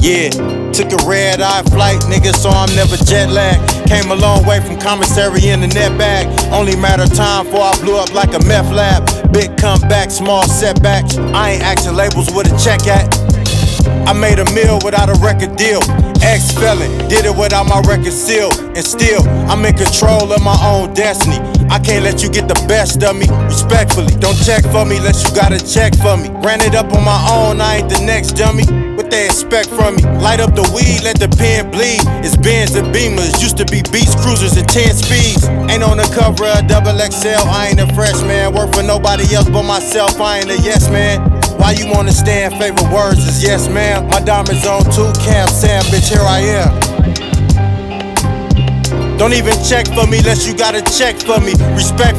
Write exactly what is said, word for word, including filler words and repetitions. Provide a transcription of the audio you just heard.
Yeah, took a red-eye flight, nigga, so I'm never jet-lagged. Came a long way from commissary in the net bag. Only matter of time before I blew up like a meth lab. Big comeback, small setbacks. I ain't acting labels with a check at. I made a meal without a record deal. Ex-felon, did it without my record seal. And still, I'm in control of my own destiny. I can't let you get the best of me. Respectfully, don't check for me unless you got a check for me. Ran it up on my own, I ain't the next dummy. What they expect from me? Light up the weed, let the pen bleed. It's Benz and Beamers, used to be Beast Cruisers and ten speeds. Ain't on the cover of double X L, I ain't a freshman. Work for nobody else but myself, I ain't a yes man. Why you understand favorite words is yes ma'am. My diamonds on two cams, Sam, bitch, here I am. Don't even check for me unless you got a check for me. Respect